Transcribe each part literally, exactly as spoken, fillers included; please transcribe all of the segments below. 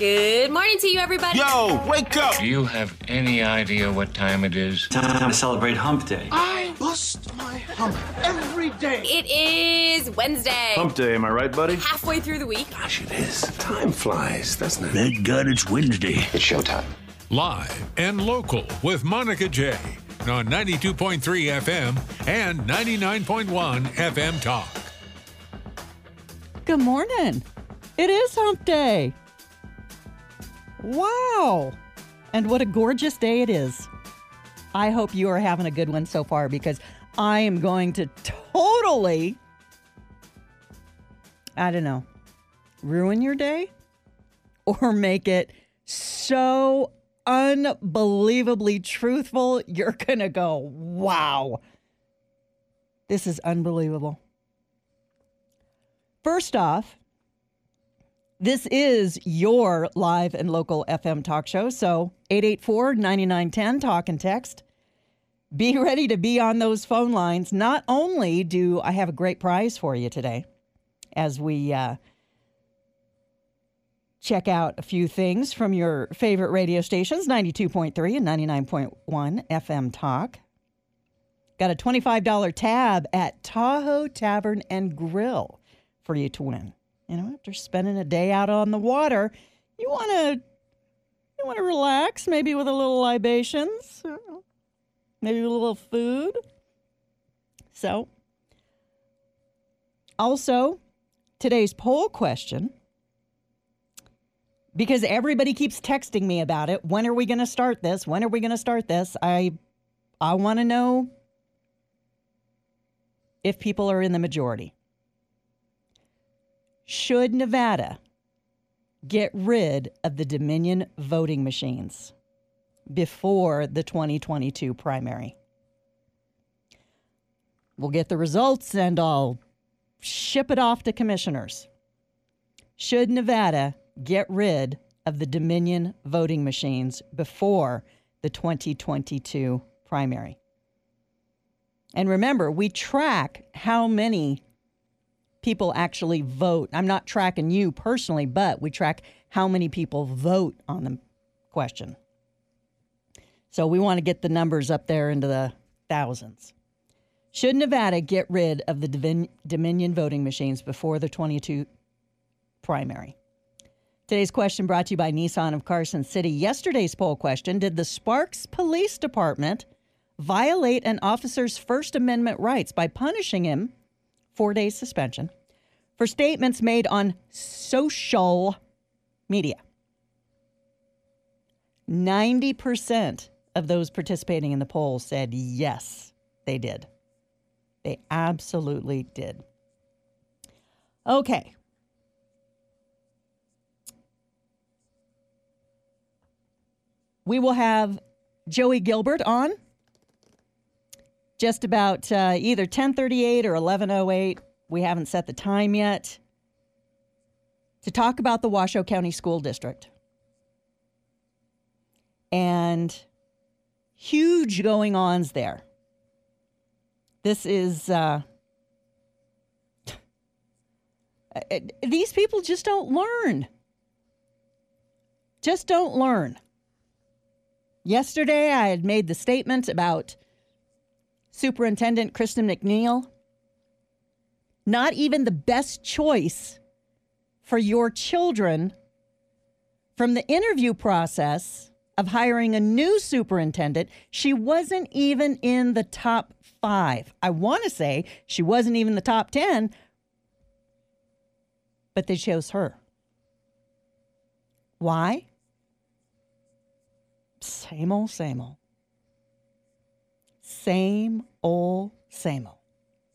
Good morning to you, everybody. Yo, wake up! Do you have any idea what time it is? Time to celebrate Hump Day. I bust my hump every day. It is Wednesday. Hump Day, am I right, buddy? Halfway through the week. Gosh, it is. Time flies, doesn't it? Thank God it's Wednesday. It's showtime. Live and local with Monica J on ninety-two point three F M and ninety-nine point one F M Talk. Good morning. It is Hump Day. Wow. And what a gorgeous day it is. I hope you are having a good one so far because I am going to totally, I don't know, ruin your day or make it so unbelievably truthful, you're going to go, wow, this is unbelievable. First off, this is your live and local F M talk show, so eight eight four, nine nine one zero, talk and text. Be ready to be on those phone lines. Not only do I have a great prize for you today as we uh, check out a few things from your favorite radio stations, ninety-two point three and ninety-nine point one F M Talk. Got a twenty-five dollars tab at Tahoe Tavern and Grill for you to win. You know, after spending a day out on the water, you want to you want to relax, maybe with a little libations, maybe a little food. So, also, today's poll question, because everybody keeps texting me about it. When are we going to start this? When are we going to start this? I I want to know if people are in the majority. Should Nevada get rid of the Dominion voting machines before the twenty twenty-two primary? We'll get the results and I'll ship it off to commissioners. Should Nevada get rid of the Dominion voting machines before the twenty twenty-two primary? And remember, we track how many people actually vote. I'm not tracking you personally, but we track how many people vote on the question. So we want to get the numbers up there into the thousands. Should Nevada get rid of the Divin- Dominion voting machines before the twenty-two primary? Today's question brought to you by Nissan of Carson City. Yesterday's poll question, did the Sparks Police Department violate an officer's First Amendment rights by punishing him four days suspension for statements made on social media? ninety percent of those participating in the poll said yes, they did. They absolutely did. Okay. We will have Joey Gilbert on just about uh, either ten thirty-eight or eleven oh eight. We haven't set the time yet, to talk about the Washoe County School District. And huge going-ons there. This is, uh, these people just don't learn. Just don't learn. Yesterday, I had made the statement about Superintendent Kristen McNeil, not even the best choice for your children from the interview process of hiring a new superintendent. She wasn't even in the top five. I want to say she wasn't even the top ten, but they chose her. Why? Same old, same old. Same old, same old.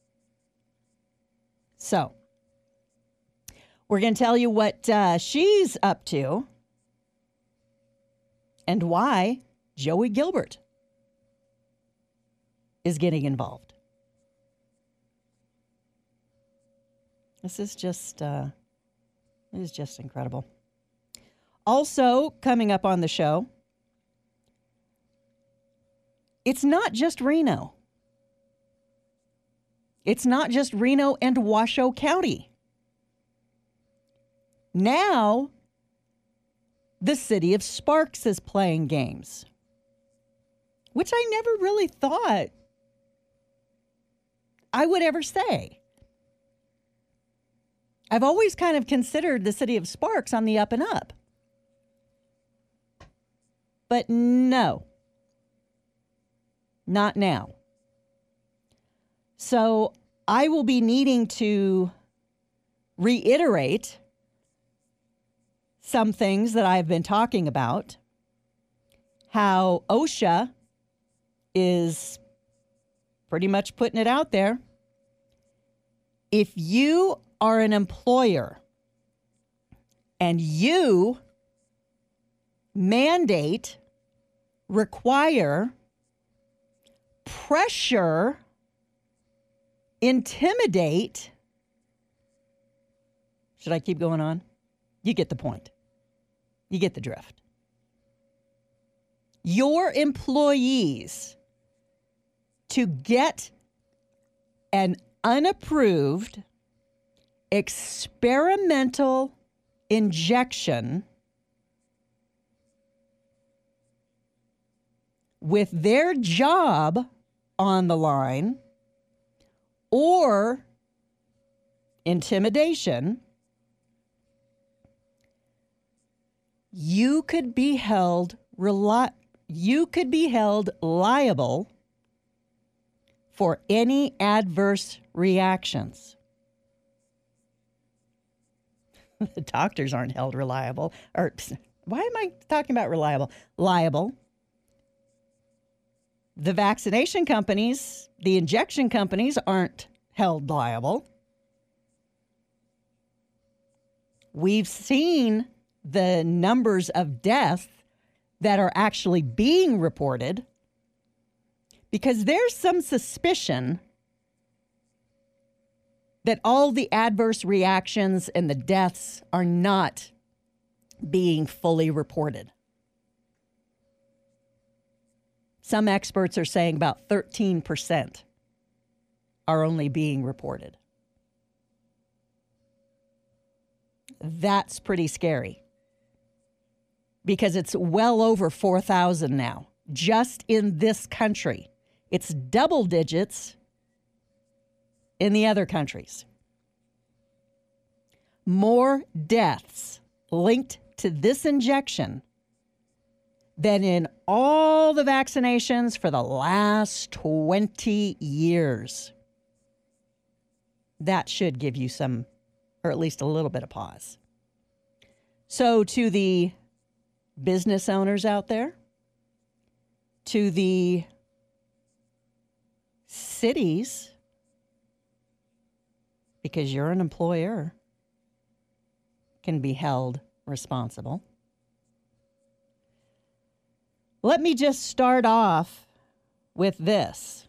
So, we're going to tell you what uh, she's up to and why Joey Gilbert is getting involved. This is just, uh, it is just incredible. Also, coming up on the show, it's not just Reno. It's not just Reno and Washoe County. Now, the city of Sparks is playing games, which I never really thought I would ever say. I've always kind of considered the city of Sparks on the up and up. But no, not now. So I will be needing to reiterate some things that I've been talking about. How OSHA is pretty much putting it out there. If you are an employer and you mandate, require, pressure, intimidate, should I keep going on? You get the point. You get the drift. Your employees to get an unapproved experimental injection with their job on the line or intimidation, you could be held reli- you could be held liable for any adverse reactions. The doctors aren't held reliable. Or why am I talking about reliable? Liable. The vaccination companies, the injection companies aren't held liable. We've seen the numbers of deaths that are actually being reported because there's some suspicion that all the adverse reactions and the deaths are not being fully reported. Some experts are saying about thirteen percent are only being reported. That's pretty scary because it's well over four thousand now, just in this country. It's double digits in the other countries. More deaths linked to this injection than in all the vaccinations for the last twenty years. That should give you some, or at least a little bit of pause. So to the business owners out there, to the cities, because you're an employer, can be held responsible. Let me just start off with this.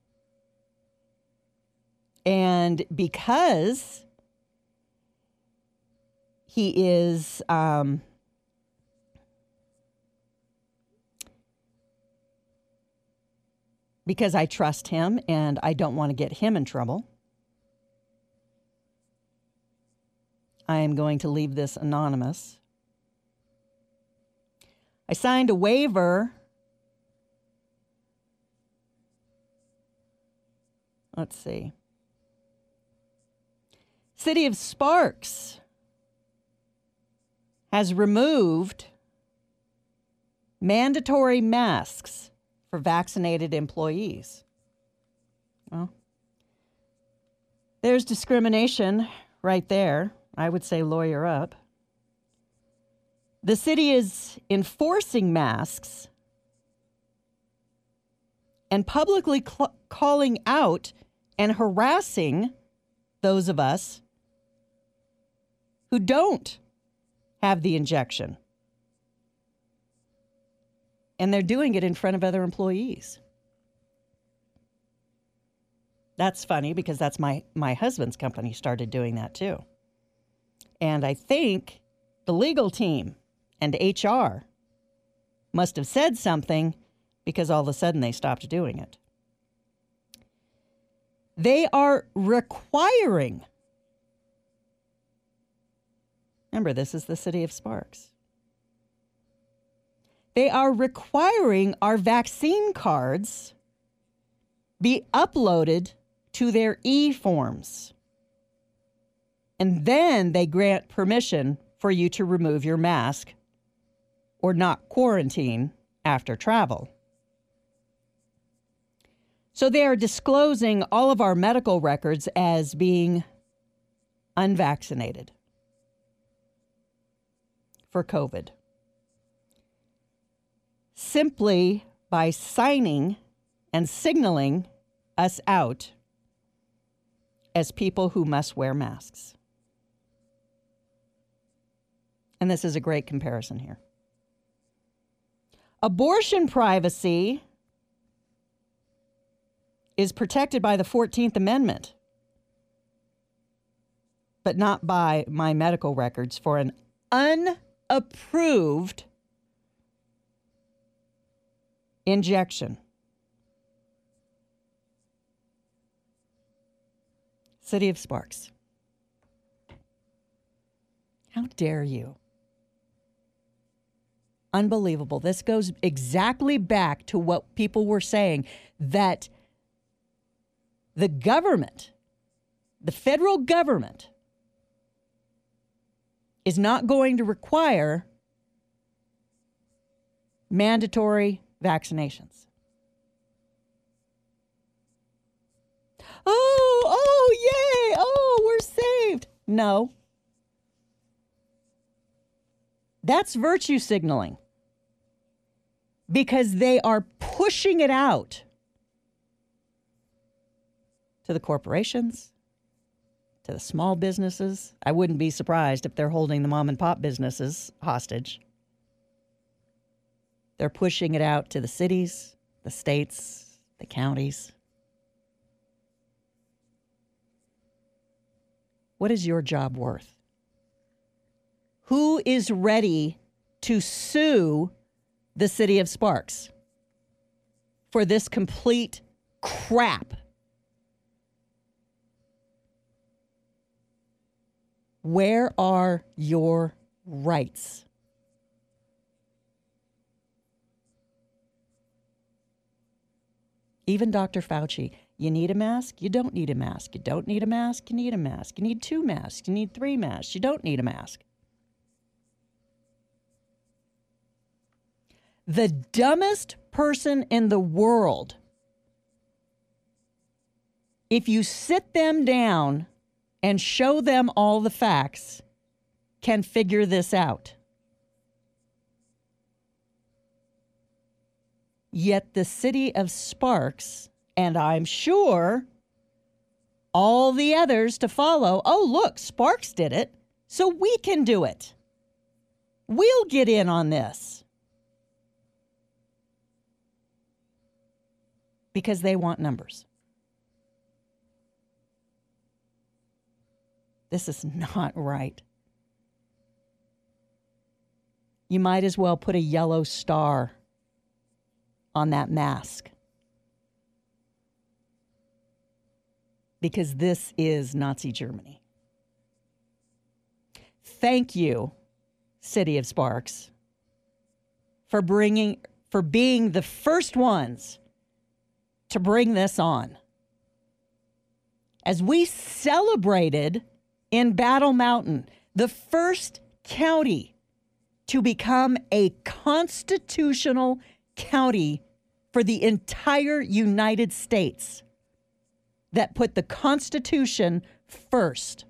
And because he is um, because I trust him and I don't want to get him in trouble, I am going to leave this anonymous. I signed a waiver. Let's see. City of Sparks has removed mandatory masks for vaccinated employees. Well, there's discrimination right there. I would say lawyer up. The city is enforcing masks and publicly cl- calling out and harassing those of us who don't have the injection. And they're doing it in front of other employees. That's funny because that's my, my husband's company started doing that too. And I think the legal team and H R must have said something because all of a sudden they stopped doing it. They are requiring, remember, this is the city of Sparks. They are requiring our vaccine cards be uploaded to their e-forms. And then they grant permission for you to remove your mask or not quarantine after travel. So they are disclosing all of our medical records as being unvaccinated for COVID, simply by signing and signaling us out as people who must wear masks. And this is a great comparison here. Abortion privacy is protected by the fourteenth Amendment, but not by my medical records for an unapproved injection. City of Sparks. How dare you? Unbelievable. This goes exactly back to what people were saying, that the government, the federal government, is not going to require mandatory vaccinations. Oh, oh, yay. Oh, we're saved. No. That's virtue signaling, because they are pushing it out to the corporations, to the small businesses. I wouldn't be surprised if they're holding the mom and pop businesses hostage. They're pushing it out to the cities, the states, the counties. What is your job worth? Who is ready to sue the city of Sparks for this complete crap? Where are your rights? Even Doctor Fauci, you need a mask, you don't need a mask. You don't need a mask, you need a mask. You need two masks, you need three masks. You don't need a mask. The dumbest person in the world, if you sit them down and show them all the facts, can figure this out. Yet the city of Sparks, and I'm sure all the others to follow, oh, look, Sparks did it, so we can do it. We'll get in on this. Because they want numbers. This is not right. You might as well put a yellow star on that mask. Because this is Nazi Germany. Thank you, City of Sparks, for bringing, for being the first ones to bring this on. As we celebrated in Battle Mountain, the first county to become a constitutional county for the entire United States that put the Constitution first.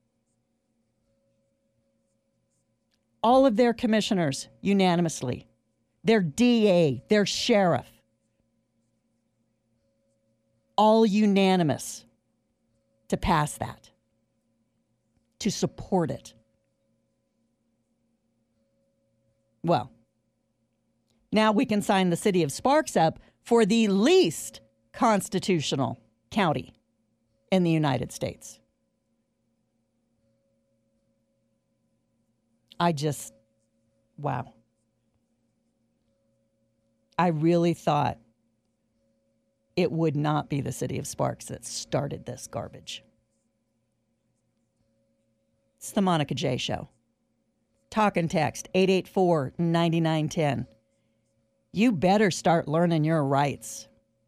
All of their commissioners unanimously, their D A, their sheriff, all unanimous to pass that, to support it. Well, now we can sign the city of Sparks up for the least constitutional county in the United States. I just, wow. I really thought it would not be the city of Sparks that started this garbage. It's the Monica J. Show. Talk and text eight eight four, nine nine one zero. you better start learning your rights,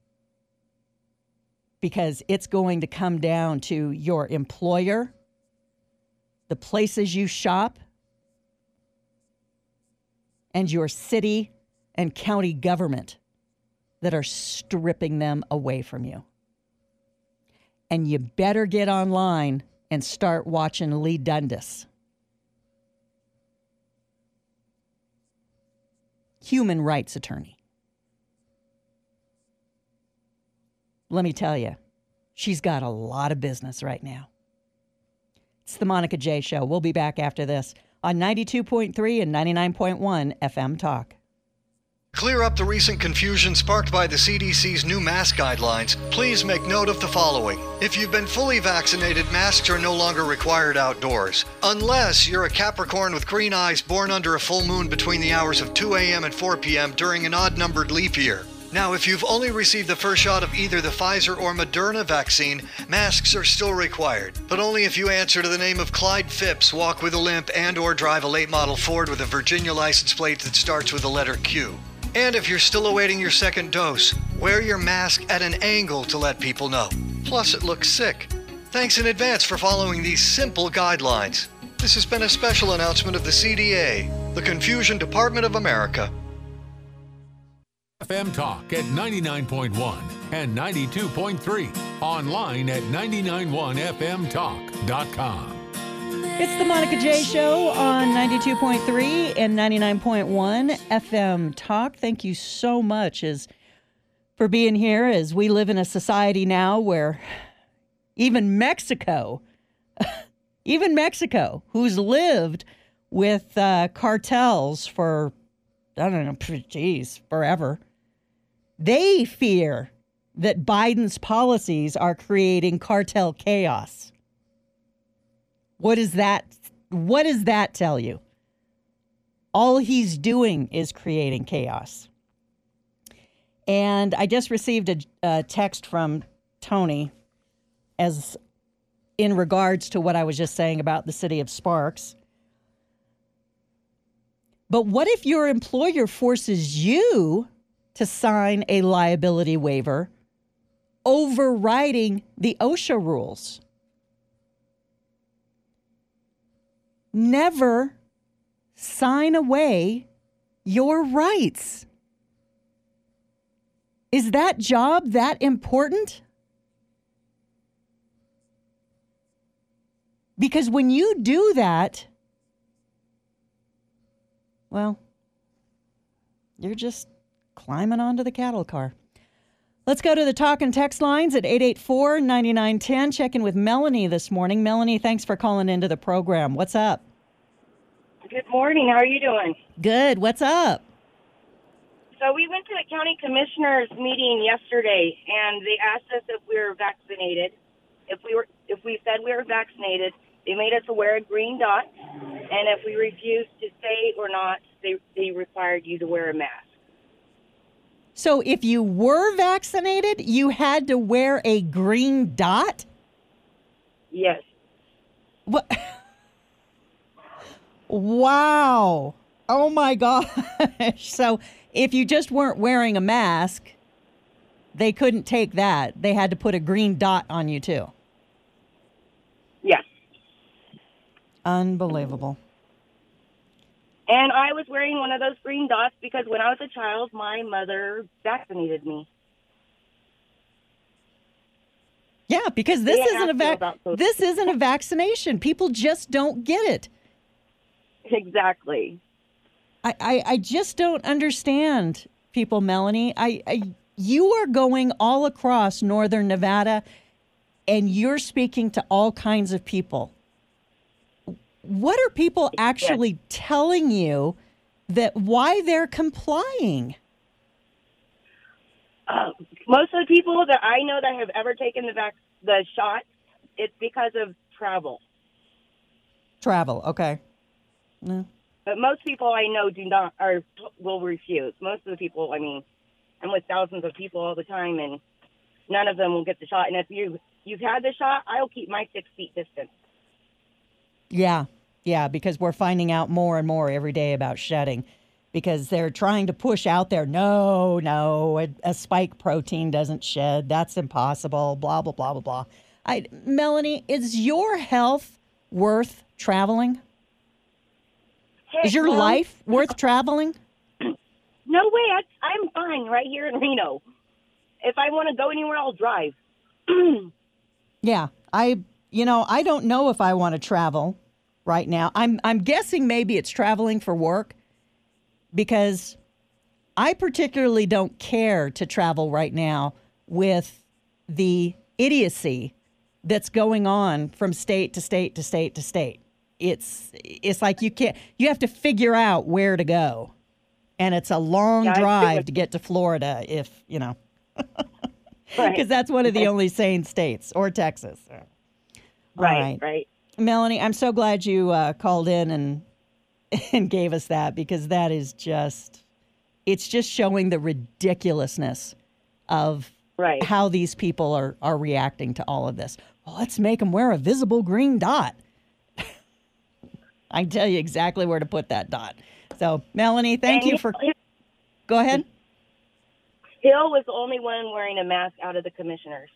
because it's going to come down to your employer, the places you shop, and your city and county government that are stripping them away from you. And you better get online and start watching Lee Dundas. Human rights attorney. Let me tell you, she's got a lot of business right now. It's the Monica J. Show. We'll be back after this on ninety-two point three and ninety-nine point one F M Talk. Clear up the recent confusion sparked by the C D C's new mask guidelines. Please make note of the following. If you've been fully vaccinated, masks are no longer required outdoors. Unless you're a Capricorn with green eyes born under a full moon between the hours of two a.m. and four p.m. during an odd-numbered leap year. Now, if you've only received the first shot of either the Pfizer or Moderna vaccine, masks are still required, but only if you answer to the name of Clyde Phipps, walk with a limp, and or drive a late model Ford with a Virginia license plate that starts with the letter Q. And if you're still awaiting your second dose, wear your mask at an angle to let people know. Plus, it looks sick. Thanks in advance for following these simple guidelines. This has been a special announcement of the C D A, the Confusion Department of America. F M Talk at ninety-nine point one and ninety-two point three. Online at nine nine one F M talk dot com. It's the Monica J. Show on ninety-two point three and ninety-nine point one F M Talk. Thank you so much as for being here, as we live in a society now where even Mexico, even Mexico, who's lived with uh, cartels for, I don't know, geez, forever, they fear that Biden's policies are creating cartel chaos. What does that, what does that tell you? All he's doing is creating chaos. And I just received a, a text from Tony as in regards to what I was just saying about the city of Sparks. But what if your employer forces you to sign a liability waiver overriding the OSHA rules? Never sign away your rights. Is that job that important? Because when you do that, well, you're just climbing onto the cattle car. Let's go to the talk and text lines at eight eight four, nine nine one zero. Check in with Melanie this morning. Melanie, thanks for calling into the program. What's up? Good morning. How are you doing? Good. What's up? So we went to the county commissioners meeting yesterday, and they asked us if we were vaccinated. If we were, if we said we were vaccinated, they made us wear a green dot, and if we refused to say or not, they they required you to wear a mask. So if you were vaccinated, you had to wear a green dot? Yes. What? Wow. Oh, my gosh. So if you just weren't wearing a mask, they couldn't take that. They had to put a green dot on you, too. Yes. Unbelievable. And I was wearing one of those green dots because when I was a child, my mother vaccinated me. Yeah, because this They isn't a asked you vac- about those this isn't a vaccination. People just don't get it. Exactly. I, I, I just don't understand people, Melanie. I, I you are going all across northern Nevada, and you're speaking to all kinds of people. What are people actually yes. telling you that why they're complying? Uh, most of the people that I know that have ever taken the vac- the shot, it's because of travel. Travel, okay. No. But most people I know do not or will refuse. Most of the people, I mean, I'm with thousands of people all the time, and none of them will get the shot. And if you you've had the shot, I'll keep my six feet distance. Yeah, yeah, because we're finding out more and more every day about shedding. because they're trying to push out there, no, no, a, a spike protein doesn't shed. That's impossible, blah, blah, blah, blah, blah. I, Melanie, is your health worth traveling? Hey, Is your Mom, life worth traveling? No way. I, I'm fine right here in Reno. If I want to go anywhere, I'll drive. Yeah, I, you know, I don't know if I want to travel right now. I'm, I'm guessing maybe it's traveling for work, because I particularly don't care to travel right now with the idiocy that's going on from state to state to state to state. It's, it's like you can't, you have to figure out where to go. And it's a long Yeah, drive to get to Florida if, you know, because Right. that's one of the only sane states, or Texas. All Right, right. right. Melanie, I'm so glad you uh, called in and and gave us that, because that is just, it's just showing the ridiculousness of Right. how these people are, are reacting to all of this. Well, let's make them wear a visible green dot. I can tell you exactly where to put that dot. So, Melanie, thank And you for... Go ahead. Hill was the only one wearing a mask out of the commissioners.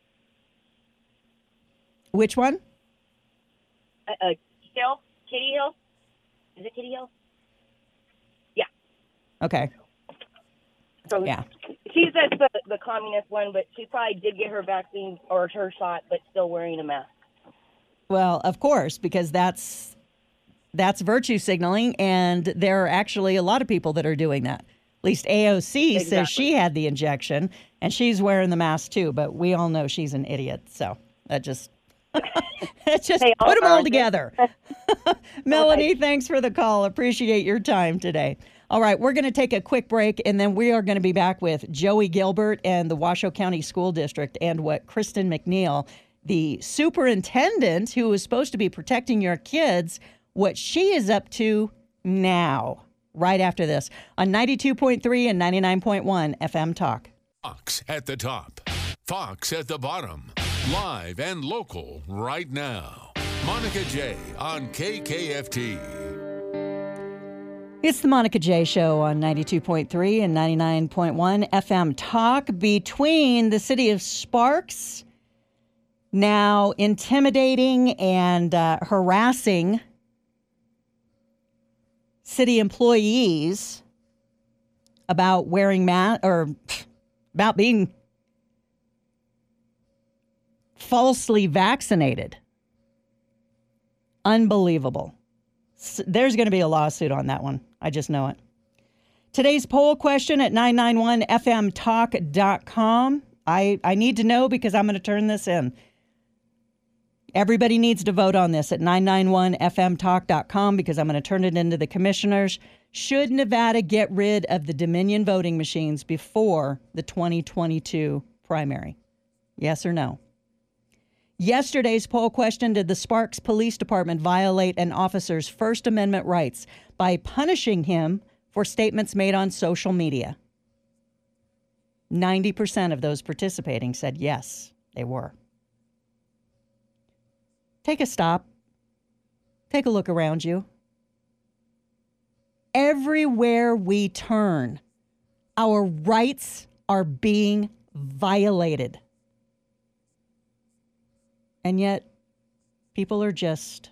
Which one? Uh, uh, Hill? Kitty Hill? Is it Kitty Hill? Yeah. Okay. So Yeah. she says the, the communist one, but she probably did get her vaccine or her shot, but still wearing a mask. Well, of course, because that's that's virtue signaling, and there are actually a lot of people that are doing that. At least A O C Exactly. says she had the injection, and she's wearing the mask too, but we all know she's an idiot, so that just... just They all put them all are. together. Melanie, thanks for the call. Appreciate your time today. All right, we're going to take a quick break, and then we are going to be back with Joey Gilbert and the Washoe County School District, and what Kristen McNeil, the superintendent who is supposed to be protecting your kids, what she is up to now, right after this, on ninety-two point three and ninety-nine point one F M Talk. Fox at the top, Fox at the bottom, live and local right now. Monica J on K K F T. It's the Monica J Show on ninety-two point three and ninety-nine point one F M Talk. Between the city of Sparks now intimidating and uh, harassing city employees about wearing masks, or about being falsely vaccinated. Unbelievable. There's going to be a lawsuit on that one. I just know it. Today's poll question at nine nine one F M talk dot com. I, I need to know, because I'm going to turn this in. Everybody needs to vote on this at nine nine one F M talk dot com, because I'm going to turn it into the commissioners. Should Nevada get rid of the Dominion voting machines before the twenty twenty-two primary? Yes or no? Yesterday's poll question: did the Sparks Police Department violate an officer's First Amendment rights by punishing him for statements made on social media? ninety percent of those participating said yes, they were. Take a stop. Take a look around you. Everywhere we turn, our rights are being violated. And yet, people are just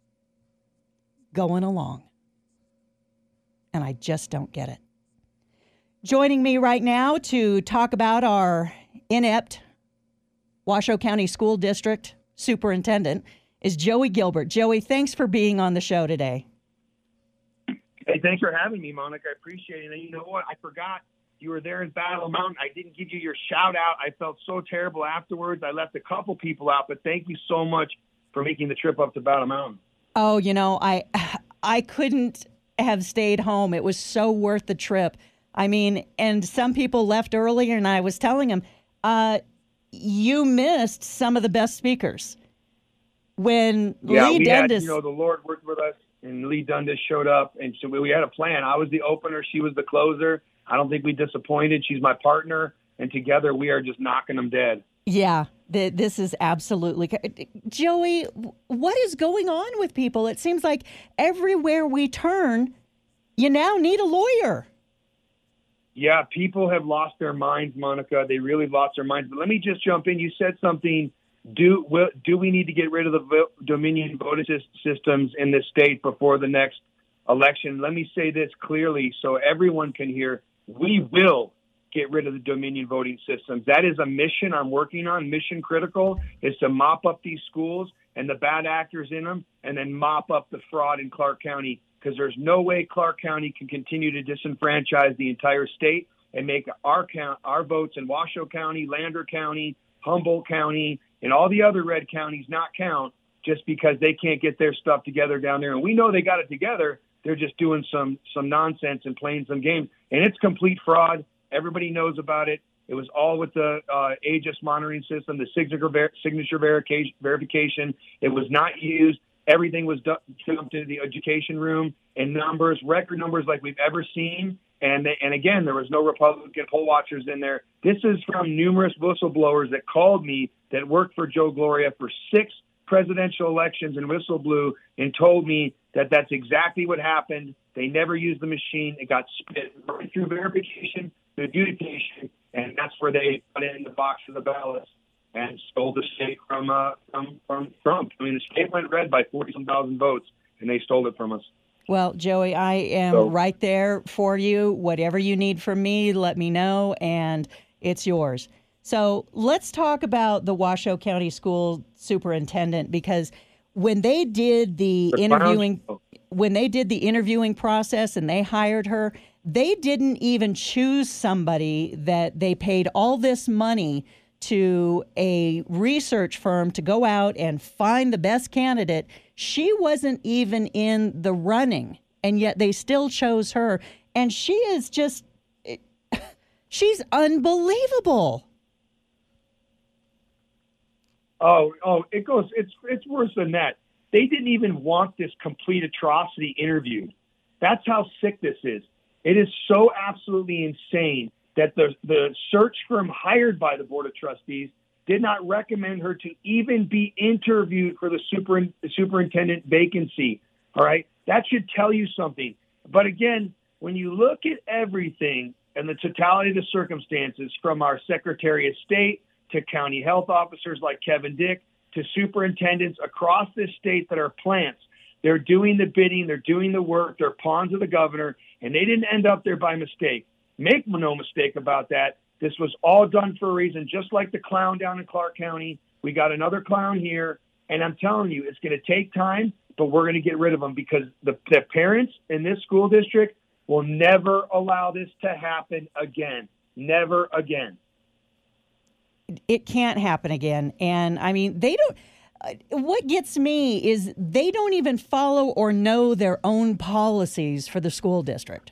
going along. And I just don't get it. Joining me right now to talk about our inept Washoe County School District Superintendent is Joey Gilbert. Joey, thanks for being on the show today. Hey, thanks for having me, Monica. I appreciate it. And you know what? I forgot you were there in Battle Mountain. I didn't give you your shout out. I felt so terrible afterwards. I left a couple people out, but thank you so much for making the trip up to Battle Mountain. Oh, you know, I I couldn't have stayed home. It was so worth the trip. I mean, and some people left earlier, and I was telling them, uh, you missed some of the best speakers. When yeah, Lee we Dundas, had, you know, the Lord worked with us, and Lee Dundas showed up, and so we had a plan. I was the opener. She was the closer. I don't think we disappointed. She's my partner, and together we are just knocking them dead. Yeah, th- this is absolutely... Joey, what is going on with people? It seems like everywhere we turn, you now need a lawyer. Yeah, people have lost their minds, Monica. They really lost their minds. But let me just jump in. You said something. Do will, do we need to get rid of the vo- Dominion voting systems in this state before the next election? Let me say this clearly so everyone can hear. We will get rid of the Dominion voting systems. That is a mission I'm working on. Mission critical is to mop up these schools and the bad actors in them, and then mop up the fraud in Clark County, because there's no way Clark County can continue to disenfranchise the entire state and make our count, our votes in Washoe County, Lander County, Humboldt County, and all the other red counties not count just because they can't get their stuff together down there. And we know they got it together. They're just doing some some nonsense and playing some games. And it's complete fraud. Everybody knows about it. It was all with the uh, Aegis monitoring system, the signature, ver- signature verification, verification. It was not used. Everything was dumped into the education room in numbers, record numbers like we've ever seen. And they, and again, there was no Republican poll watchers in there. This is from numerous whistleblowers that called me that worked for Joe Gloria for six presidential elections and whistleblew and told me that that's exactly what happened. They never used the machine. It got spit right through verification, the adjudication, and that's where they put in the box of the ballots and stole the state from, uh, from from Trump. I mean, the state went red by forty-some thousand votes, and they stole it from us. Well, Joey, I am so, right there for you. Whatever you need from me, let me know, and it's yours. So let's talk about the Washoe County School Superintendent, because when they did the, the interviewing, when they did the interviewing process and they hired her, they didn't even choose somebody that they paid all this money to a research firm to go out and find the best candidate. She wasn't even in the running, and yet they still chose her. And she is just, she's unbelievable. Oh, oh, it goes, it's, it's worse than that. They didn't even want this complete atrocity interviewed. That's how sick this is. It is so absolutely insane that the the search firm hired by the Board of Trustees did not recommend her to even be interviewed for the super, superintendent vacancy. All right? That should tell you something. But again, when you look at everything and the totality of the circumstances, from our Secretary of State to county health officers like Kevin Dick to superintendents across this state that are plants, they're doing the bidding, they're doing the work, they're pawns of the governor, and they didn't end up there by mistake. Make no mistake about that. This was all done for a reason, just like the clown down in Clark County. We got another clown here, and I'm telling you, it's going to take time, but we're going to get rid of them, because the, the parents in this school district will never allow this to happen again. Never again. It can't happen again. And, I mean, they don't... Uh, what gets me is they don't even follow or know their own policies for the school district.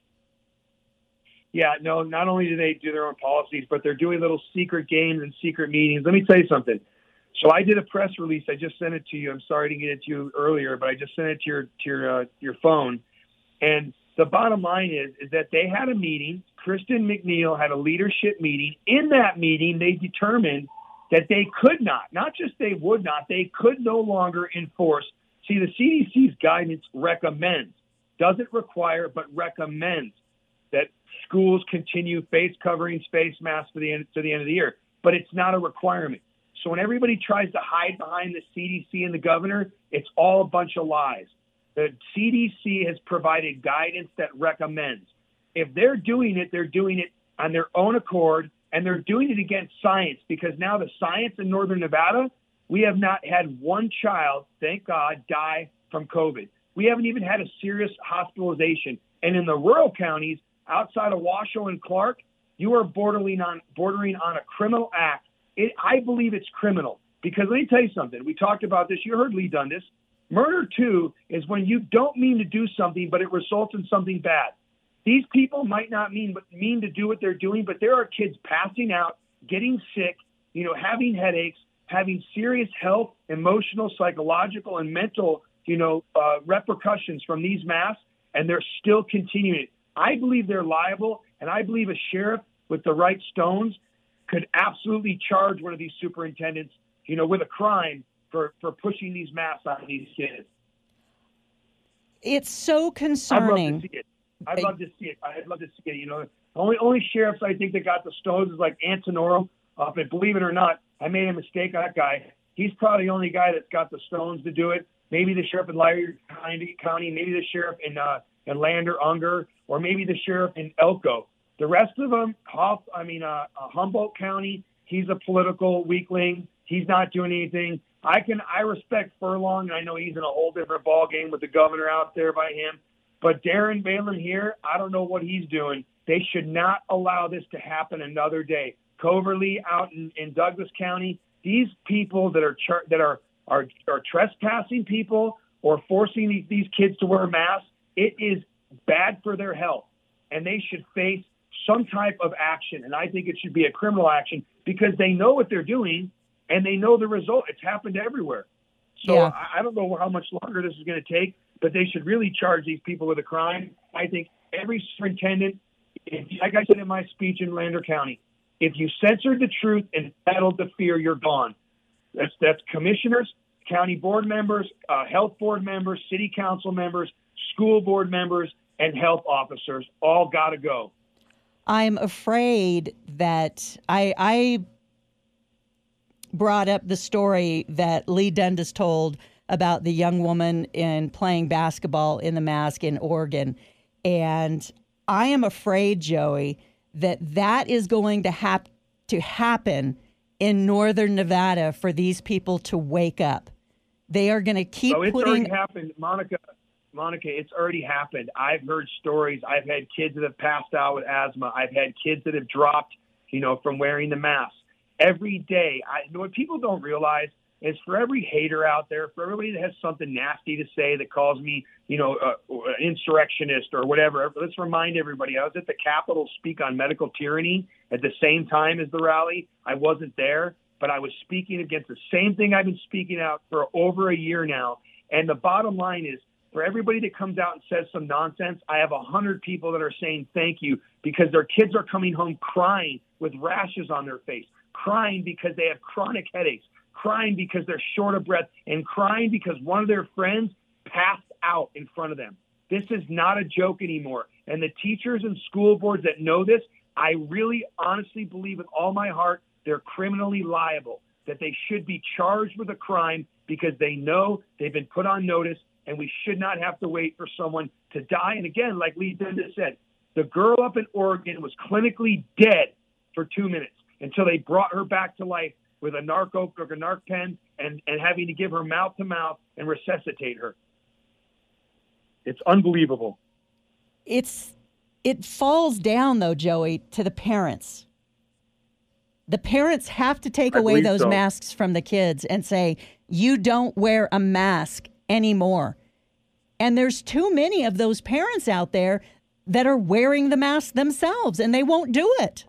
Yeah, no, not only do they do their own policies, but they're doing little secret games and secret meetings. Let me tell you something. So I did a press release. I just sent it to you. I'm sorry to get it to you earlier, but I just sent it to your to your uh, your phone. And the bottom line is, is that they had a meeting. Kristen McNeil had a leadership meeting. In that meeting, they determined that they could not, not just they would not, they could no longer enforce. See, the C D C's guidance recommends, doesn't require, but recommends that schools continue face covering, face masks to the end to the end of the year, but it's not a requirement. So when everybody tries to hide behind the C D C and the governor, it's all a bunch of lies. The C D C has provided guidance that recommends. If they're doing it, they're doing it on their own accord, and they're doing it against science, because now the science in Northern Nevada, we have not had one child, thank God, die from COVID. We haven't even had a serious hospitalization. And in the rural counties, outside of Washoe and Clark, you are bordering on bordering on a criminal act. It, I believe it's criminal, because let me tell you something. We talked about this. You heard Lee Dundas. Murder, too, is when you don't mean to do something, but it results in something bad. These people might not mean mean to do what they're doing, but there are kids passing out, getting sick, you know, having headaches, having serious health, emotional, psychological, and mental, you know, uh, repercussions from these masks, and they're still continuing it. I believe they're liable, and I believe a sheriff with the right stones could absolutely charge one of these superintendents, you know, with a crime for, for pushing these masks on these kids. It's so I'd love concerning. to see it. I'd love to see it. I'd love to see it. You know, only only sheriffs I think that got the stones is like Antonoro. Uh, but believe it or not, I made a mistake on that guy. He's probably the only guy that's got the stones to do it. Maybe the sheriff in Lyre County, maybe the sheriff in uh, in Lander, Unger, or maybe the sheriff in Elko. The rest of them, Hoff, I mean, uh, uh, Humboldt County, he's a political weakling. He's not doing anything. I can I respect Furlong. I know he's in a whole different ball game with the governor out there by him. But Darren Balin here, I don't know what he's doing. They should not allow this to happen another day. Coverly out in, in Douglas County, these people that are char- that are, are are trespassing people or forcing these, these kids to wear masks, it is bad for their health, and they should face some type of action. And I think it should be a criminal action because they know what they're doing and they know the result. It's happened everywhere. So Yeah. I, I don't know how much longer this is going to take, but they should really charge these people with a crime. I think every superintendent, if, like I said in my speech in Lander County, if you censored the truth and peddled the fear, you're gone. That's that's commissioners, county board members, uh, health board members, city council members, school board members, and health officers all got to go. I'm afraid that I, I brought up the story that Lee Dundas told about the young woman in playing basketball in the mask in Oregon. And I am afraid, Joey, that that is going to have to happen in northern Nevada for these people to wake up. They are going to keep So it's putting. already happened, Monica. Monica, it's already happened. I've heard stories. I've had kids that have passed out with asthma. I've had kids that have dropped, you know, from wearing the mask. Every day, I, what people don't realize is for every hater out there, for everybody that has something nasty to say that calls me, you know, uh, insurrectionist or whatever, let's remind everybody, I was at the Capitol speak on medical tyranny at the same time as the rally. I wasn't there, but I was speaking against the same thing I've been speaking out for over a year now. And the bottom line is, for everybody that comes out and says some nonsense, I have a hundred people that are saying thank you because their kids are coming home crying with rashes on their face, crying because they have chronic headaches, crying because they're short of breath, and crying because one of their friends passed out in front of them. This is not a joke anymore. And the teachers and school boards that know this, I really honestly believe with all my heart they're criminally liable, that they should be charged with a crime because they know they've been put on notice, and we should not have to wait for someone to die. And again, like Lee Dundas said, the girl up in Oregon was clinically dead for two minutes until they brought her back to life with a narco or a narc pen and, and having to give her mouth to mouth and resuscitate her. It's unbelievable. It's it falls down though, Joey, to the parents. The parents have to take I away believe those so. masks from the kids and say, you don't wear a mask anymore. And there's too many of those parents out there that are wearing the mask themselves and they won't do it.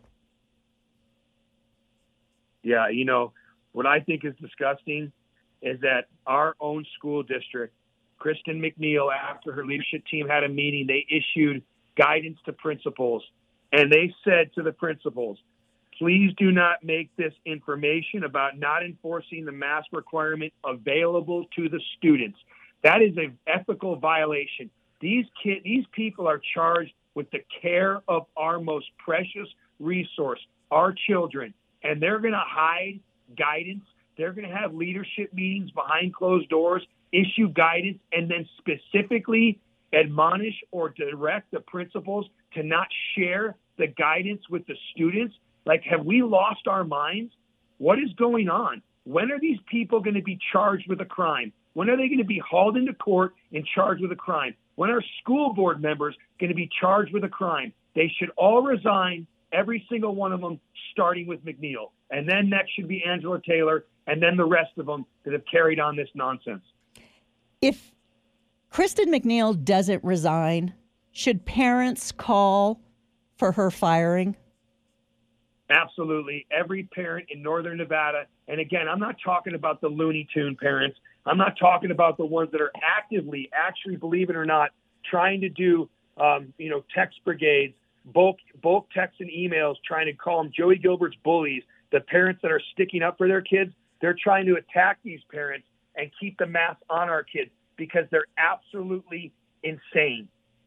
Yeah, you know, what I think is disgusting is that our own school district, Kristen McNeil, after her leadership team had a meeting, they issued guidance to principals. And they said to the principals, please do not make this information about not enforcing the mask requirement available to the students. That is an ethical violation. These kid, these people are charged with the care of our most precious resource, our children. And they're going to hide guidance. They're going to have leadership meetings behind closed doors, issue guidance, and then specifically admonish or direct the principals to not share the guidance with the students. Like, have we lost our minds? What is going on? When are these people going to be charged with a crime? When are they going to be hauled into court and charged with a crime? When are school board members going to be charged with a crime? They should all resign, every single one of them, starting with McNeil. And then next should be Angela Taylor, and then the rest of them that have carried on this nonsense. If Kristen McNeil doesn't resign, should parents call for her firing? Absolutely. Every parent in northern Nevada, and again, I'm not talking about the Looney Tune parents. I'm not talking about the ones that are actively, actually, believe it or not, trying to do, um, you know, text brigades, bulk, bulk texts and emails, trying to call them Joey Gilbert's bullies. The parents that are sticking up for their kids, they're trying to attack these parents and keep the mask on our kids because they're absolutely insane.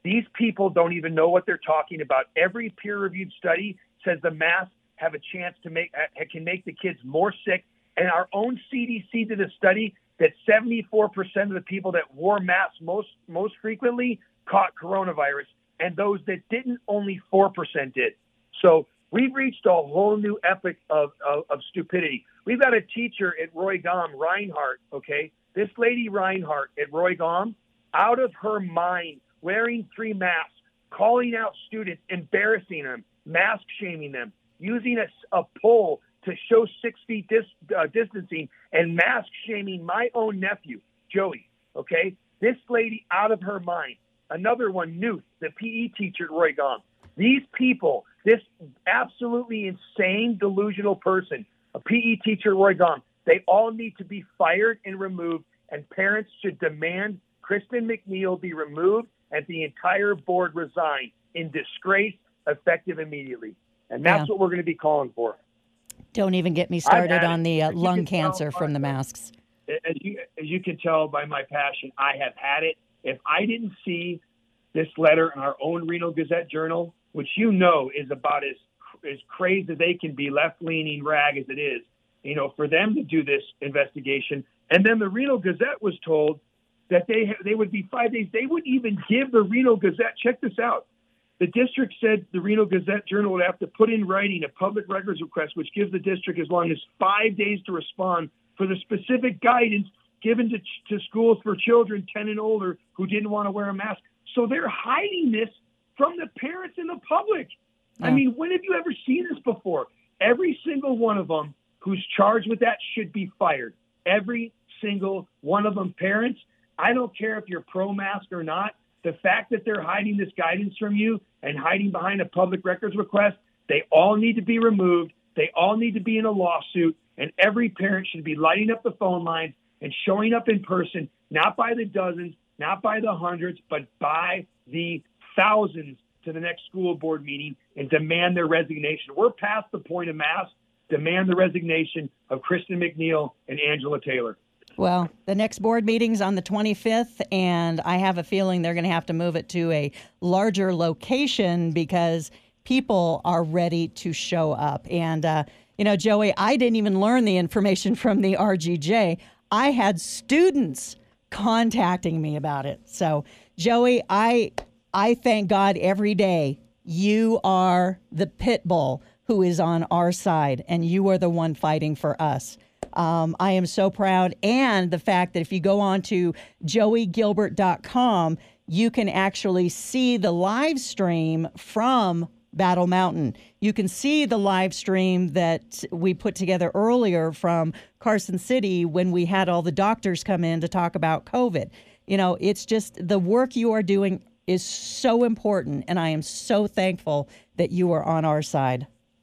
These people don't even know what they're talking about. Every peer-reviewed study says the masks have a chance to make can make the kids more sick. And our own C D C did a study that seventy-four percent of the people that wore masks most most frequently caught coronavirus, and those that didn't, only four percent did. So we've reached a whole new epoch of, of, of stupidity. We've got a teacher at Roy Gom, Reinhardt, okay? This lady Reinhardt at Roy Gom, out of her mind, wearing three masks, calling out students, embarrassing them, mask shaming them, using a, a pole to show six feet dis, uh, distancing, and mask shaming my own nephew, Joey, okay? This lady out of her mind. Another one, Newt, the P E teacher at Roy Gom. These people, this absolutely insane, delusional person, a P E teacher at Roy Gom, they all need to be fired and removed, and parents should demand Kristen McNeil be removed and the entire board resign in disgrace, effective immediately. And that's Yeah. what we're going to be calling for. Don't even get me started on the uh, As you lung can tell cancer by- from the masks. As you, as you can tell by my passion, I have had it. If I didn't see this letter in our own Reno Gazette Journal, which you know is about as as crazy as they can be, left-leaning rag as it is, you know, for them to do this investigation. And then the Reno Gazette was told that they they would be five days. They would even give the Reno Gazette, check this out. The district said the Reno Gazette Journal would have to put in writing a public records request, which gives the district as long as five days to respond for the specific guidance given to, to schools for children ten and older who didn't want to wear a mask. So they're hiding this from the parents and the public. I Yeah. mean, when have you ever seen this before? Every single one of them who's charged with that should be fired. Every single one of them. Parents, I don't care if you're pro-mask or not. The fact that they're hiding this guidance from you and hiding behind a public records request, they all need to be removed. They all need to be in a lawsuit. And every parent should be lighting up the phone lines and showing up in person, not by the dozens, not by the hundreds, but by the thousands to the next school board meeting and demand their resignation. We're past the point of mass. Demand the resignation of Kristen McNeil and Angela Taylor. Well, the next board meeting's on the twenty-fifth, and I have a feeling they're going to have to move it to a larger location because people are ready to show up. And, uh, you know, Joey, I didn't even learn the information from the R G J. I had students contacting me about it. So, Joey, I I thank God every day you are the pit bull who is on our side, and you are the one fighting for us. Um, I am so proud. And the fact that if you go on to joey gilbert dot com, you can actually see the live stream from Battle Mountain. You can see the live stream that we put together earlier from Carson City when we had all the doctors come in to talk about COVID. You know, it's just the work you are doing is so important, and I am so thankful that you are on our side.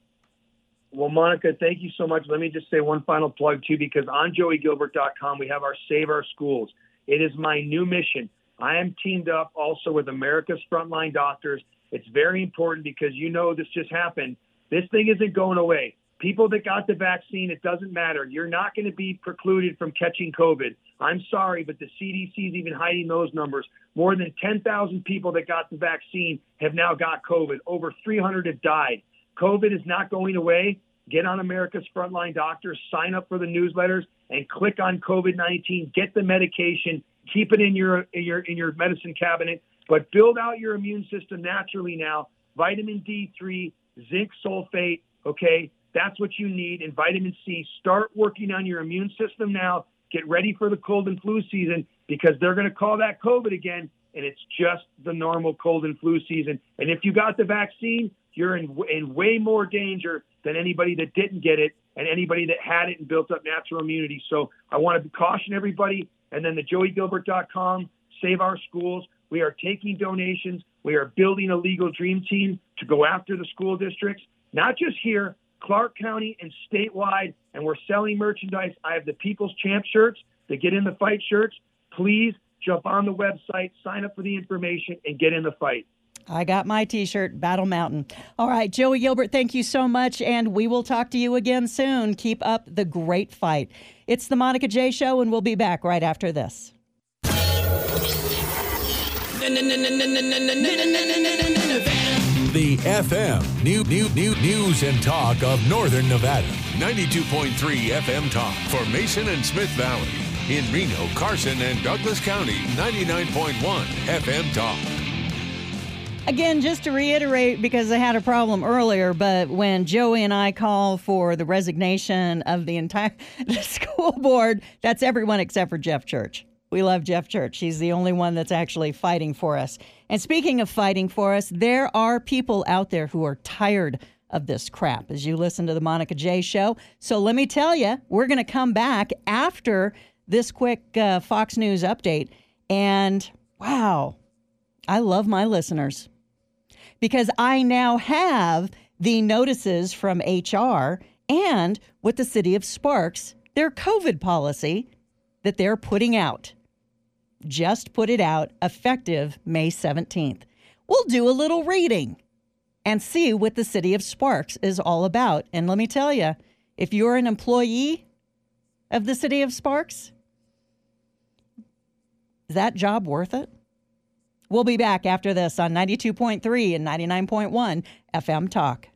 Well, Monica, thank you so much. Let me just say one final plug, too, because on joey gilbert dot com, we have our Save Our Schools. It is my new mission. I am teamed up also with America's Frontline Doctors. It's very important because you know this just happened. This thing isn't going away. People that got the vaccine, it doesn't matter. You're not going to be precluded from catching COVID. I'm sorry, but the C D C is even hiding those numbers. More than ten thousand people that got the vaccine have now got COVID. Over three hundred have died. COVID is not going away. Get on America's Frontline Doctors, sign up for the newsletters, and click on COVID nineteen. Get the medication. Keep it in your in your in your medicine cabinet. But build out your immune system naturally now. Vitamin D three, zinc sulfate, okay? That's what you need. And vitamin C. Start working on your immune system now. Get ready for the cold and flu season because they're going to call that COVID again, and it's just the normal cold and flu season. And if you got the vaccine, you're in, in way more danger than anybody that didn't get it and anybody that had it and built up natural immunity. So I want to caution everybody. And then the joey gilbert dot com, Save Our Schools. We are taking donations. We are building a legal dream team to go after the school districts, not just here, Clark County and statewide, and we're selling merchandise. I have the People's Champ shirts, the Get in the Fight shirts. Please jump on the website, sign up for the information, and get in the fight. I got my T-shirt, Battle Mountain. All right, Joey Gilbert, thank you so much, and we will talk to you again soon. Keep up the great fight. It's the Monica J. Show, and we'll be back right after this. The F M new, new, new News and Talk of Northern Nevada. ninety-two point three F M Talk for Mason and Smith Valley. In Reno, Carson, and Douglas County, ninety-nine point one F M Talk. Again, just to reiterate, because I had a problem earlier, but when Joey and I call for the resignation of the entire the school board, that's everyone except for Jeff Church. We love Jeff Church. He's the only one that's actually fighting for us. And speaking of fighting for us, there are people out there who are tired of this crap as you listen to the Monica J Show. So let me tell you, we're going to come back after this quick uh, Fox News update. And wow, I love my listeners, because I now have the notices from H R and with the city of Sparks, their COVID policy that they're putting out. Just put it out effective May seventeenth. We'll do a little reading and see what the city of Sparks is all about. And let me tell you, if you're an employee of the city of Sparks, is that job worth it? We'll be back after this on ninety-two point three and ninety-nine point one F M Talk.